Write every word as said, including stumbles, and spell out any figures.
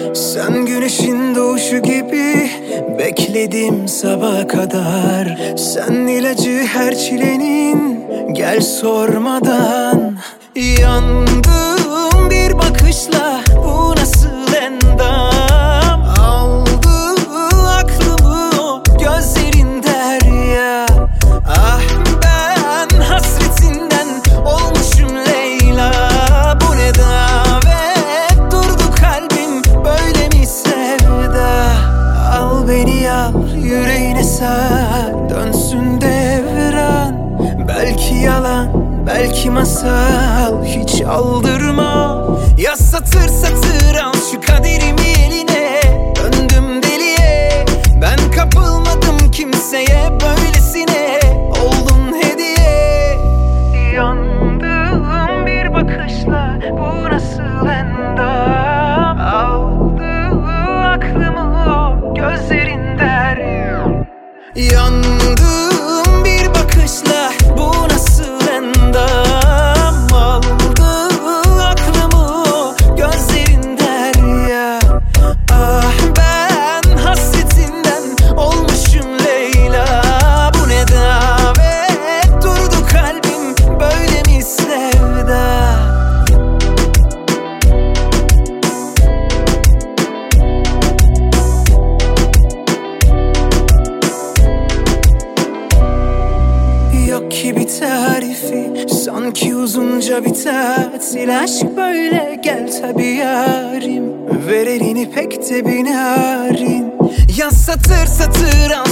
Sen güneşin doğuşu gibi bekledim sabaha kadar. Sen ilacı her çilenin, gel sormadan. Yandım bir bakışla, bu nasıl endam. Aldı aklımı o gözlerin derya. Ah ben hasretinden olmuşum Leyla. Bu ne davet, durdu kalbim böyle mi sevda. Al beni al yüreğine sar, dönsün devran. Belki yalan, belki masal, hiç aldırma. Ya satır satır al şu kaderimi eline. Döndüm deliye, ben kapılmadım kimseye, böylesine oldun hediye. Yandım bir bakışla, bu nasıl endam. Aldı aklımı o gözlerin derya. Yandım bir bakışla, bu nasıl endam. Aldı aklımı o gözlerin derya. Ah ben hasretinden olmuşum Leyla. Bu ne davet, durdu kalbim böyle mi sevda. Yok ki bir tarifi, sanki uzunca bir tatil. Aşk böyle, gel tabi yarim. Ver elini pek de bir narin. Ya satır satır al